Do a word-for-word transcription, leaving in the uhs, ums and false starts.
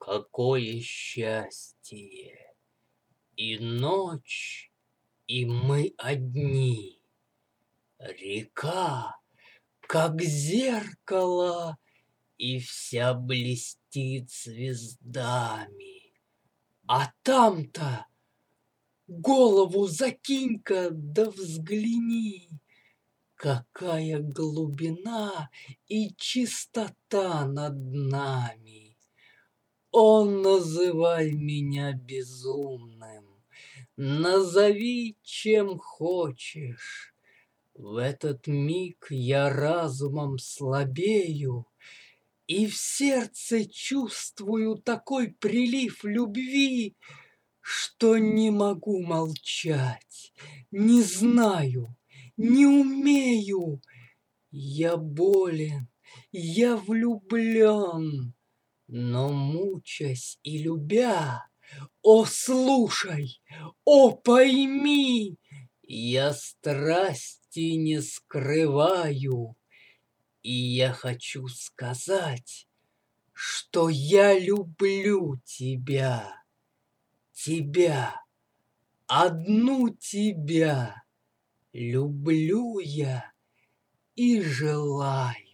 Какое счастье! И ночь, и мы одни. Река, как зеркало, и вся блестит звездами. А там-то голову закинь-ка, да взгляни, какая глубина и чистота над нами. О, называй меня безумным, назови чем хочешь. В этот миг я разумом слабею, и в сердце чувствую такой прилив любви, что не могу молчать, не знаю, не умею. Я болен, я влюблен, но мучась и любя, о, слушай, о, пойми, я страсти не скрываю, и я хочу сказать, что я люблю тебя, тебя, одну тебя люблю я и желаю.